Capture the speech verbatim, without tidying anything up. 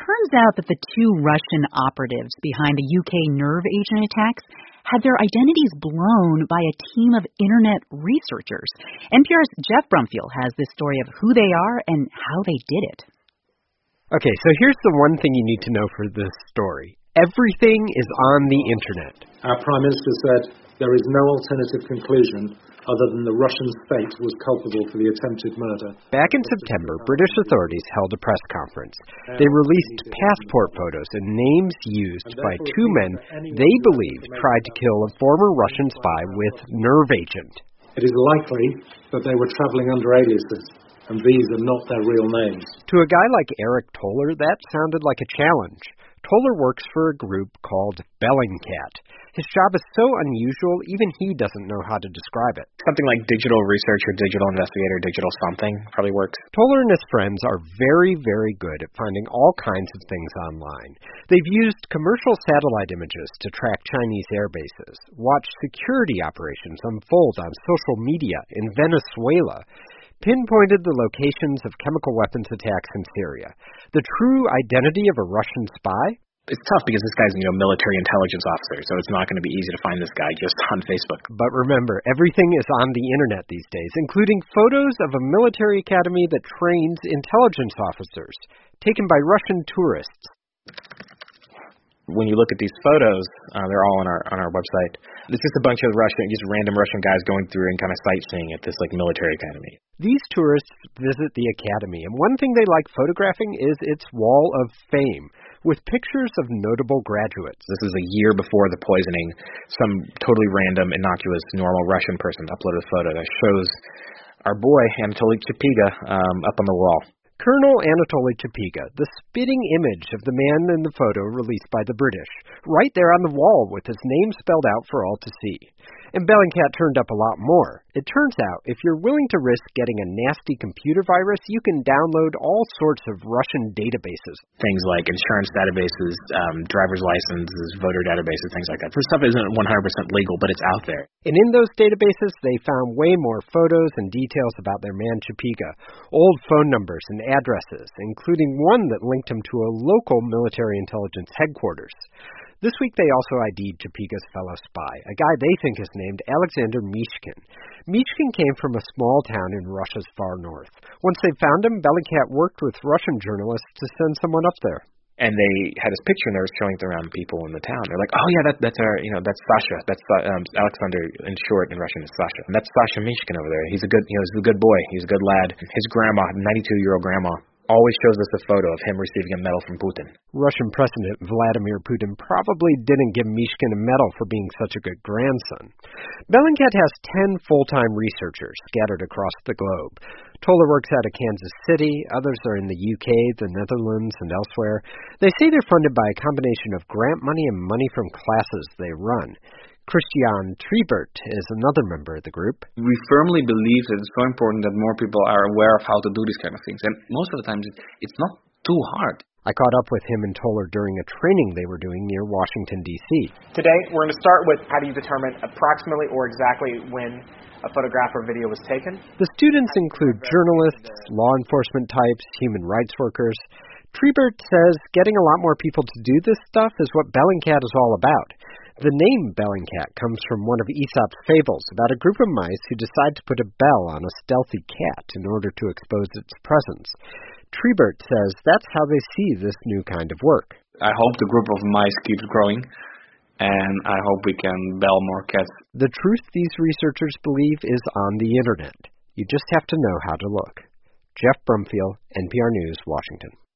turns out that the two Russian operatives behind the U K nerve agent attacks had their identities blown by a team of Internet researchers. N P R's Jeff Brumfiel has this story of who they are and how they did it. Okay, so here's the one thing you need to know for this story. Everything is on the Internet. Our Prime Minister said there is no alternative conclusion other than the Russian state was culpable for the attempted murder. Back in September, British authorities held a press conference. They released passport photos and names used by two men they believe tried to kill a former Russian spy with nerve agent. It is likely that they were traveling under aliases, and these are not their real names. To a guy like Eric Toller, that sounded like a challenge. Toller works for a group called Bellingcat. His job is so unusual, even he doesn't know how to describe it. Something like digital researcher, digital investigator, digital something probably works. Toller and his friends are very, very good at finding all kinds of things online. They've used commercial satellite images to track Chinese air bases, watched security operations unfold on social media in Venezuela, pinpointed the locations of chemical weapons attacks in Syria. The true identity of a Russian spy? It's tough because this guy's, you know, military intelligence officer, so it's not going to be easy to find this guy just on Facebook. But remember, everything is on the Internet these days, including photos of a military academy that trains intelligence officers, taken by Russian tourists. When you look at these photos, uh, they're all on our on our website. It's just a bunch of Russian, just random Russian guys going through and kind of sightseeing at this like military academy. These tourists visit the academy, and one thing they like photographing is its wall of fame, with pictures of notable graduates. This is a year before the poisoning. Some totally random, innocuous, normal Russian person uploaded a photo that shows our boy Anatoly Chapiga um, up on the wall. Colonel Anatoly Chapiga, the spitting image of the man in the photo released by the British, right there on the wall with his name spelled out for all to see. And Bellingcat turned up a lot more. It turns out, if you're willing to risk getting a nasty computer virus, you can download all sorts of Russian databases. Things like insurance databases, um, driver's licenses, voter databases, things like that. This stuff isn't one hundred percent legal, but it's out there. And in those databases, they found way more photos and details about their man Chapiga, old phone numbers and addresses, including one that linked him to a local military intelligence headquarters. This week they also I D'd Chapiga's fellow spy, a guy they think is named Alexander Mishkin. Mishkin came from a small town in Russia's far north. Once they found him, Bellingcat worked with Russian journalists to send someone up there. And they had his picture and they were showing it around people in the town. They're like, oh yeah, that, that's our, you know, that's Sasha. That's um, Alexander in short in Russian is Sasha. And that's Sasha Mishkin over there. He's a good, you know, he's a good boy. He's a good lad. His grandma, ninety-two-year-old grandma, always shows us a photo of him receiving a medal from Putin. Russian President Vladimir Putin probably didn't give Mishkin a medal for being such a good grandson. Bellingcat has ten full-time researchers scattered across the globe. Toller works out of Kansas City, others are in the U K, the Netherlands, and elsewhere. They say they're funded by a combination of grant money and money from classes they run. Christian Triebert is another member of the group. We firmly believe that it's so important that more people are aware of how to do these kind of things. And most of the time, it's not too hard. I caught up with him and Toller during a training they were doing near Washington, D C Today, we're going to start with how do you determine approximately or exactly when a photograph or video was taken. The students include journalists, law enforcement types, human rights workers. Triebert says getting a lot more people to do this stuff is what Bellingcat is all about. The name Bellingcat comes from one of Aesop's fables about a group of mice who decide to put a bell on a stealthy cat in order to expose its presence. Triebert says that's how they see this new kind of work. I hope the group of mice keeps growing, and I hope we can bell more cats. The truth these researchers believe is on the Internet. You just have to know how to look. Jeff Brumfiel, N P R News, Washington.